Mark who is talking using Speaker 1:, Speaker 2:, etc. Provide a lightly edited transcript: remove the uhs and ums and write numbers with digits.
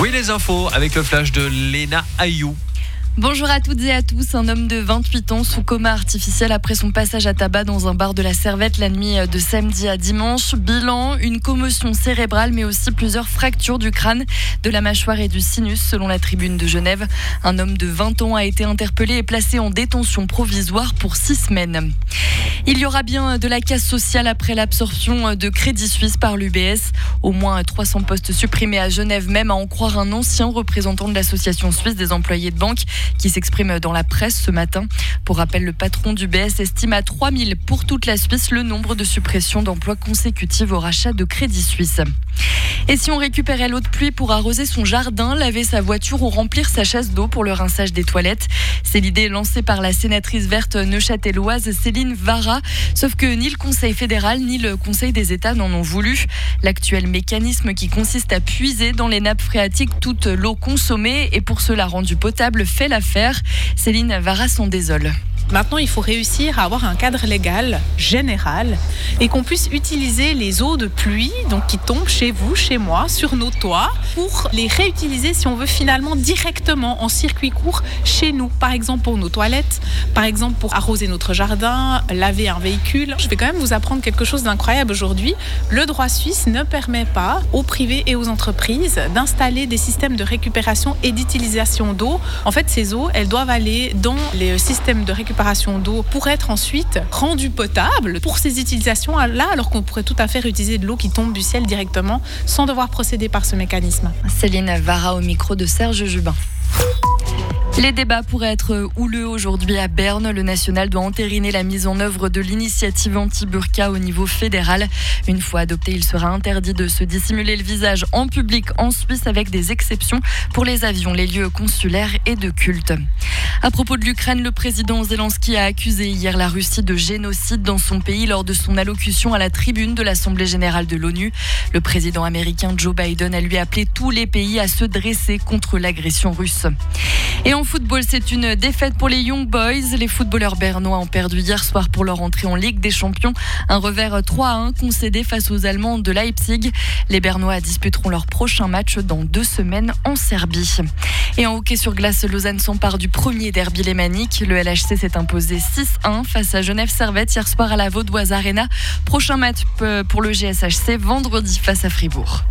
Speaker 1: Oui, les infos avec le flash de Léna Ayou.
Speaker 2: Bonjour à toutes et à tous. Un homme de 28 ans sous coma artificiel après son passage à tabac dans un bar de la Servette la nuit de samedi à dimanche. Bilan, une commotion cérébrale mais aussi plusieurs fractures du crâne, de la mâchoire et du sinus selon la Tribune de Genève. Un homme de 20 ans a été interpellé et placé en détention provisoire pour 6 semaines. Il y aura bien de la casse sociale après l'absorption de Crédit Suisse par l'UBS. Au moins 300 postes supprimés à Genève, même à en croire un ancien représentant de l'association suisse des employés de banque qui s'exprime dans la presse ce matin. Pour rappel, le patron d'UBS estime à 3000 pour toute la Suisse le nombre de suppressions d'emplois consécutives au rachat de Crédit Suisse. Et si on récupérait l'eau de pluie pour arroser son jardin, laver sa voiture ou remplir sa chasse d'eau pour le rinçage des toilettes? C'est l'idée lancée par la sénatrice verte neuchâteloise Céline Vara. Sauf que ni le Conseil fédéral ni le Conseil des États n'en ont voulu. L'actuel mécanisme qui consiste à puiser dans les nappes phréatiques toute l'eau consommée et pour cela rendue potable fait l'affaire. Céline Vara s'en désole.
Speaker 3: Maintenant, il faut réussir à avoir un cadre légal général et qu'on puisse utiliser les eaux de pluie donc qui tombent chez vous, chez moi, sur nos toits pour les réutiliser si on veut finalement directement en circuit court chez nous. Par exemple pour nos toilettes, par exemple pour arroser notre jardin, laver un véhicule. Je vais quand même vous apprendre quelque chose d'incroyable aujourd'hui. Le droit suisse ne permet pas aux privés et aux entreprises d'installer des systèmes de récupération et d'utilisation d'eau. En fait, ces eaux, elles doivent aller dans les systèmes de récupération d'eau pour être ensuite rendue potable pour ces utilisations-là, alors qu'on pourrait tout à fait utiliser de l'eau qui tombe du ciel directement sans devoir procéder par ce mécanisme.
Speaker 2: Céline Vara au micro de Serge Jubin. Les débats pourraient être houleux aujourd'hui à Berne. Le national doit entériner la mise en œuvre de l'initiative anti-burqa au niveau fédéral. Une fois adopté, il sera interdit de se dissimuler le visage en public en Suisse avec des exceptions pour les avions, les lieux consulaires et de culte. À propos de l'Ukraine, le président Zelensky a accusé hier la Russie de génocide dans son pays lors de son allocution à la tribune de l'Assemblée générale de l'ONU. Le président américain Joe Biden a lui appelé tous les pays à se dresser contre l'agression russe. Et en football, c'est une défaite pour les Young Boys. Les footballeurs bernois ont perdu hier soir pour leur entrée en Ligue des Champions. Un revers 3-1 concédé face aux Allemands de Leipzig. Les Bernois disputeront leur prochain match dans 2 semaines en Serbie. Et en hockey sur glace, Lausanne s'empare du premier derby lémanique. Le LHC s'est imposé 6-1 face à Genève Servette hier soir à la Vaudoise Arena. Prochain match pour le GSHC vendredi face à Fribourg.